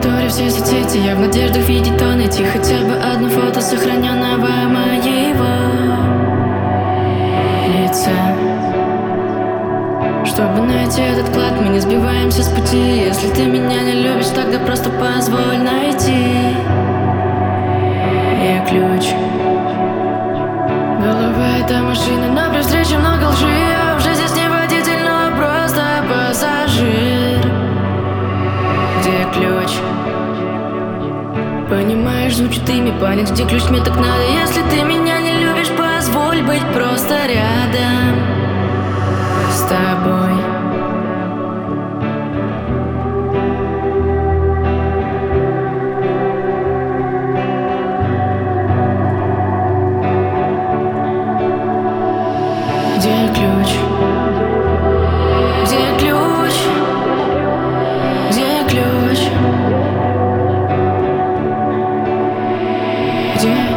мониторе все соцсети, я в надеждах видеть то, найти хотя бы одно фото сохраненного моего лица. Чтобы найти этот клад, мы не сбиваемся с пути. Если ты меня не любишь, тогда просто позволь найти. Я ключ. Голова — это машина, но при встрече много лжи. Я уже здесь не водитель, но просто пассажир. Где ключ? Понимаешь, звучит имя, паник, где ключ, мне так надо. Если ты меня не любишь, позволь быть просто рядом с тобой. Где ключ? Где ключ? Где ключ? Где